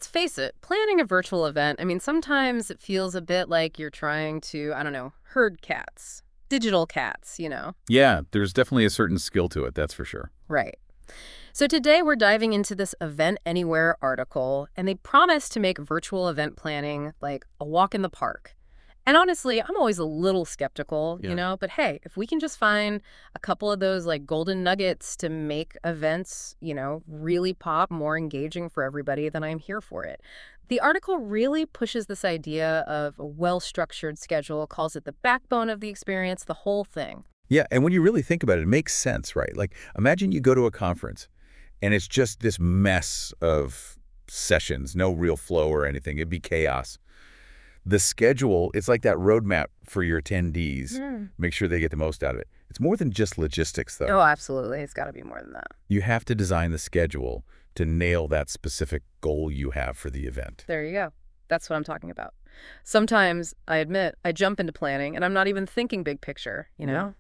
let's face it, planning a virtual event, I mean, sometimes it feels a bit like you're trying to, I don't know, herd cats, digital cats. Yeah, there's definitely a certain skill to it, that's for sure. Right. So today we're diving into this Event Anywhere article, and they promise to make virtual event planning like a walk in the park. And honestly, I'm always a little skeptical, Yeah. but hey, if we can just find a couple of those like golden nuggets to make events, really pop, more engaging for everybody, then I'm here for it. The article really pushes this idea of a well-structured schedule, calls it the backbone of the experience, the whole thing. Yeah, and when you really think about it, it makes sense, right? Like, imagine you go to a conference, and it's just this mess of sessions, no real flow or anything. It'd be chaos. The schedule, it's like that roadmap for your attendees. Make sure they get the most out of it. It's more than just logistics, though. Oh, absolutely. It's got to be more than that. You have to design the schedule to nail that specific goal you have for the event. There you go. That's what I'm talking about. Sometimes, I admit, I jump into planning and I'm not even thinking big picture.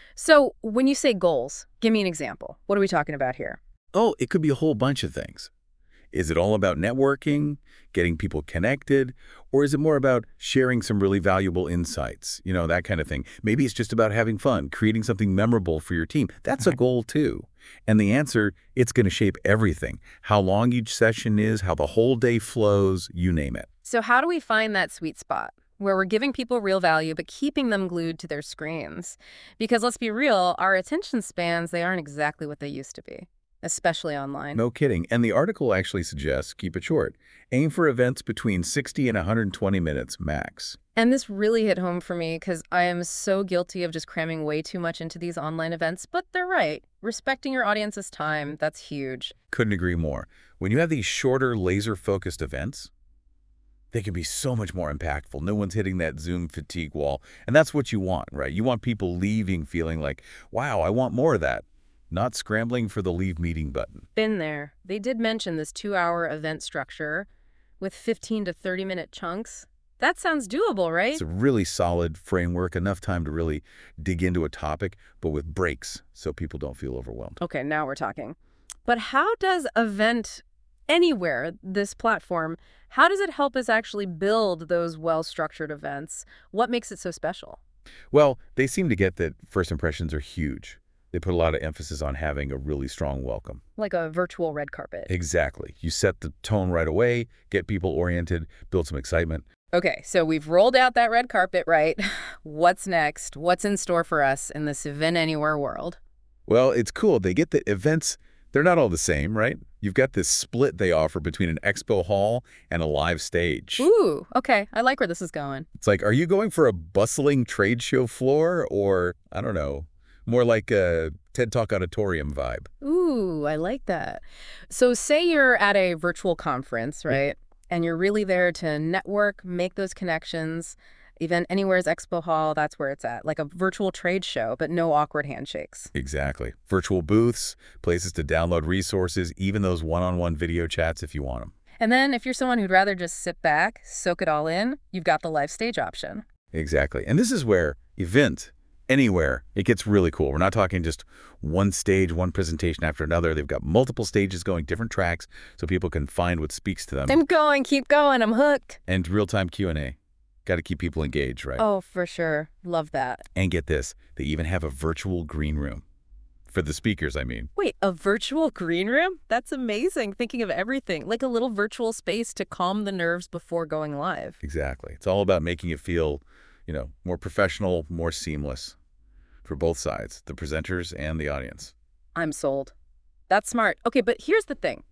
So when you say goals, give me an example. What are we talking about here? Oh, it could be a whole bunch of things. Is it all about networking, getting people connected, or is it more about sharing some really valuable insights, that kind of thing? Maybe it's just about having fun, creating something memorable for your team. That's a goal too. And the answer, it's going to shape everything. How long each session is, how the whole day flows, you name it. So how do we find that sweet spot where we're giving people real value but keeping them glued to their screens? Because let's be real, our attention spans, they aren't exactly what they used to be, especially online. No kidding. And the article actually suggests keep it short. Aim for events between 60 and 120 minutes max. And this really hit home for me because I am so guilty of just cramming way too much into these online events, but they're right. Respecting your audience's time, that's huge. Couldn't agree more. When you have these shorter, laser-focused events, they can be so much more impactful. No one's hitting that Zoom fatigue wall. And that's what you want, right? You want people leaving feeling like, wow, I want more of that. Not scrambling for the leave meeting button. Been there. They did mention this 2-hour event structure with 15 to 30-minute chunks. That sounds doable, right? It's a really solid framework, enough time to really dig into a topic, but with breaks so people don't feel overwhelmed. Okay, now we're talking. But how does Event Anywhere, this platform, how does it help us actually build those well-structured events? What makes it so special? Well, they seem to get that first impressions are huge. They put a lot of emphasis on having a really strong welcome. Like a virtual red carpet. Exactly. You set the tone right away, get people oriented, build some excitement. Okay, so we've rolled out that red carpet, right? What's next? What's in store for us in this Event Anywhere world? Well, it's cool. They get the events, they're not all the same, right? You've got this split they offer between an expo hall and a live stage. Ooh, okay. I like where this is going. It's like, are you going for a bustling trade show floor or, I don't know, more like a TED Talk auditorium vibe? Ooh, I like that. So say you're at a virtual conference, right? And you're really there to network, make those connections. Event Anywhere's Expo Hall, that's where it's at. Like a virtual trade show, but no awkward handshakes. Exactly. Virtual booths, places to download resources, even those one-on-one video chats if you want them. And then if you're someone who'd rather just sit back, soak it all in, you've got the live stage option. Exactly. And this is where Event Anywhere, it gets really cool. We're not talking just one stage, one presentation after another. They've got multiple stages going different tracks so people can find what speaks to them. I'm going, keep going, I'm hooked. And real-time Q&A. Got to keep people engaged, right? Oh, for sure. Love that. And get this, they even have a virtual green room. For the speakers, I mean. Wait, a virtual green room? That's amazing, thinking of everything. Like a little virtual space to calm the nerves before going live. Exactly. It's all about making it feel, more professional, more seamless for both sides, the presenters and the audience. I'm sold. That's smart. Okay, but here's the thing.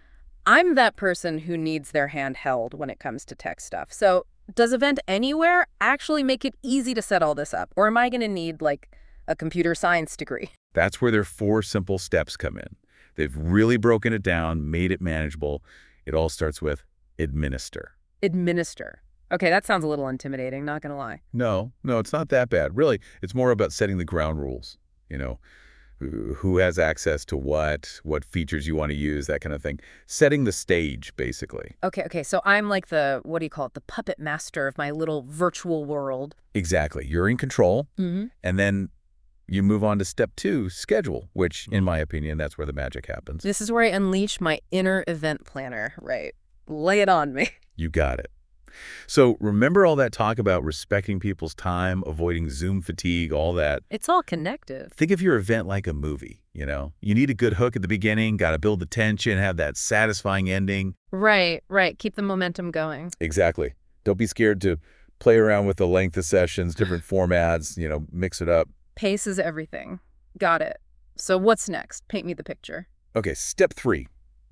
I'm that person who needs their hand held when it comes to tech stuff. So does Event Anywhere actually make it easy to set all this up? Or am I going to need, like, a computer science degree? That's where their 4 simple steps come in. They've really broken it down, made it manageable. It all starts with administer. Administer. Okay, that sounds a little intimidating, not gonna lie. No, it's not that bad. Really, it's more about setting the ground rules. Who has access to what features you want to use, that kind of thing. Setting the stage, basically. Okay, so I'm like what do you call it, the puppet master of my little virtual world. Exactly. You're in control, Mm-hmm. and then you move on to step 2, schedule, which, in my opinion, that's where the magic happens. This is where I unleash my inner event planner, right? Lay it on me. You got it. So remember all that talk about respecting people's time, avoiding Zoom fatigue, all that? It's all connective. Think of your event like a movie, you know? You need a good hook at the beginning, got to build the tension, have that satisfying ending. Right, right. Keep the momentum going. Exactly. Don't be scared to play around with the length of sessions, different formats, mix it up. Pace is everything. Got it. So what's next? Paint me the picture. Okay, step 3.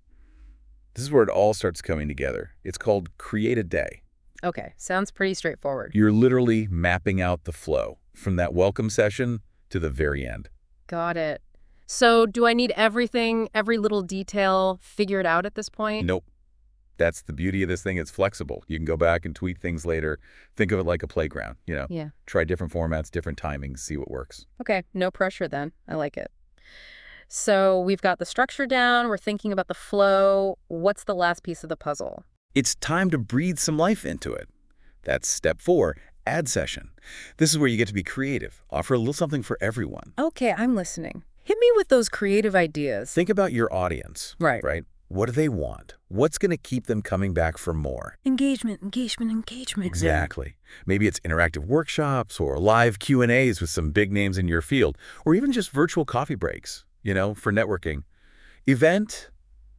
This is where it all starts coming together. It's called Create a Day. Okay, sounds pretty straightforward. You're literally mapping out the flow from that welcome session to the very end. Got it. So do I need everything, every little detail figured out at this point? Nope. That's the beauty of this thing. It's flexible. You can go back and tweak things later. Think of it like a playground, Yeah. Try different formats, different timings, see what works. Okay, no pressure then. I like it. So we've got the structure down. We're thinking about the flow. What's the last piece of the puzzle? It's time to breathe some life into it. That's step 4, add session. This is where you get to be creative. Offer a little something for everyone. Okay, I'm listening. Hit me with those creative ideas. Think about your audience. Right. Right? What do they want? What's going to keep them coming back for more? Engagement, engagement, engagement. Exactly. Maybe it's interactive workshops or live Q&As with some big names in your field, or even just virtual coffee breaks, for networking. Event,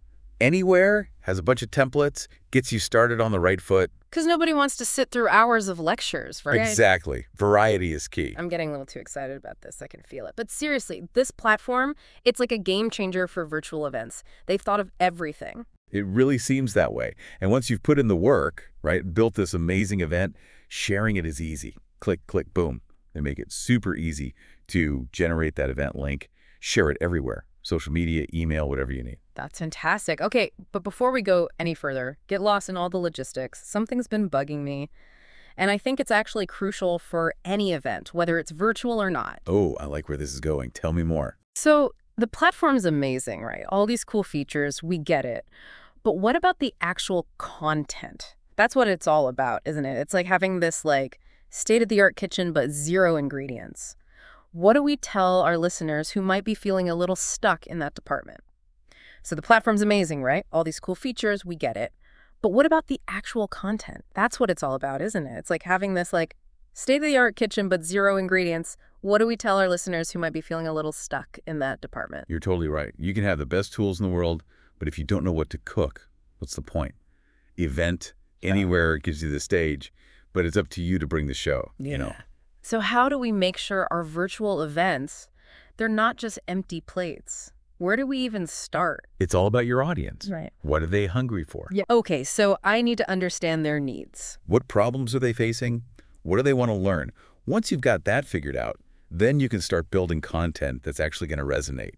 anywhere, has a bunch of templates, gets you started on the right foot. Because nobody wants to sit through hours of lectures, right? Exactly. Variety is key. I'm getting a little too excited about this. I can feel it. But seriously, this platform, it's like a game changer for virtual events. They've thought of everything. It really seems that way. And once you've put in the work, right, built this amazing event, sharing it is easy. Click, click, boom. They make it super easy to generate that event link, share it everywhere. Social media, email, whatever you need. That's fantastic. Okay, but before we go any further, get lost in all the logistics. Something's been bugging me. And I think it's actually crucial for any event, whether it's virtual or not. Oh, I like where this is going. Tell me more. So the platform's amazing, right? All these cool features, we get it. But what about the actual content? That's what it's all about, isn't it? It's like having this state-of-the-art kitchen, but 0 ingredients. What do we tell our listeners who might be feeling a little stuck in that department? So the platform's amazing, right? All these cool features, we get it. But what about the actual content? That's what it's all about, isn't it? It's like having this state-of-the-art kitchen, but 0 ingredients. What do we tell our listeners who might be feeling a little stuck in that department? You're totally right. You can have the best tools in the world, but if you don't know what to cook, what's the point? Event, anywhere gives you the stage, but it's up to you to bring the show, So how do we make sure our virtual events, they're not just empty plates? Where do we even start? It's all about your audience. Right. What are they hungry for? Yeah. Okay, so I need to understand their needs. What problems are they facing? What do they want to learn? Once you've got that figured out, then you can start building content that's actually going to resonate,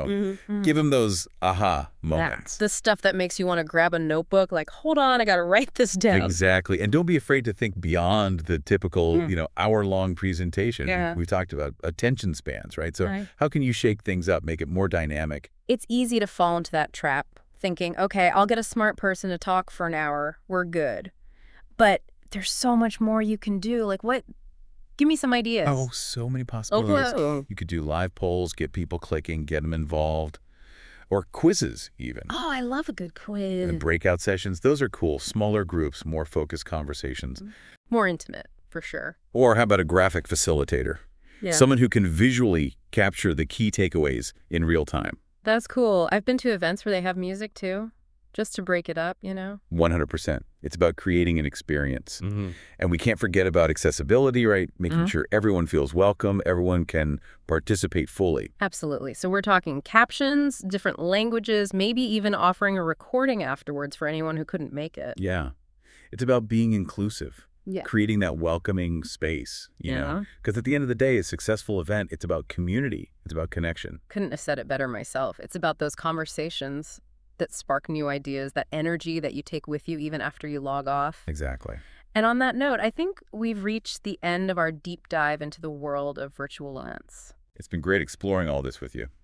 Give them those aha moments. The stuff that makes you want to grab a notebook, hold on, I got to write this down. Exactly. And don't be afraid to think beyond the typical, hour-long presentation. Yeah. We talked about attention spans, right? So Right. how can you shake things up, make it more dynamic? It's easy to fall into that trap, thinking, okay, I'll get a smart person to talk for an hour, we're good. But there's so much more you can do. What? Give me some ideas. Oh, so many possibilities. Okay. You could do live polls, get people clicking, get them involved, or quizzes even. Oh, I love a good quiz. And breakout sessions, those are cool. Smaller groups, more focused conversations. More intimate, for sure. Or how about a graphic facilitator? Yeah. Someone who can visually capture the key takeaways in real time. That's cool. I've been to events where they have music too, just to break it up, 100%. It's about creating an experience. And we can't forget about accessibility, right? Making sure everyone feels welcome, everyone can participate fully. Absolutely. So we're talking captions, different languages, maybe even offering a recording afterwards for anyone who couldn't make it. Yeah. It's about being inclusive. Yeah. Creating that welcoming space, you know? Because at the end of the day, a successful event, it's about community. It's about connection. Couldn't have said it better myself. It's about those conversations that spark new ideas, that energy that you take with you even after you log off. Exactly. And on that note, I think we've reached the end of our deep dive into the world of virtual events. It's been great exploring all this with you.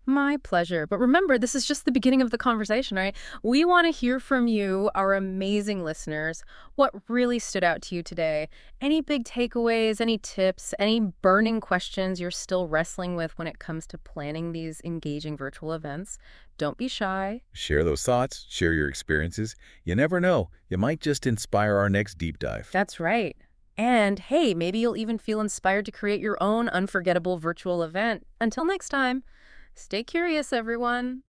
My pleasure. But remember, this is just the beginning of the conversation, right? We want to hear from you, our amazing listeners. What really stood out to you today? Any big takeaways, any tips, any burning questions you're still wrestling with when it comes to planning these engaging virtual events? Don't be shy. Share those thoughts, share your experiences. You never know, you might just inspire our next deep dive. That's right. And hey, maybe you'll even feel inspired to create your own unforgettable virtual event. Until next time, stay curious, everyone.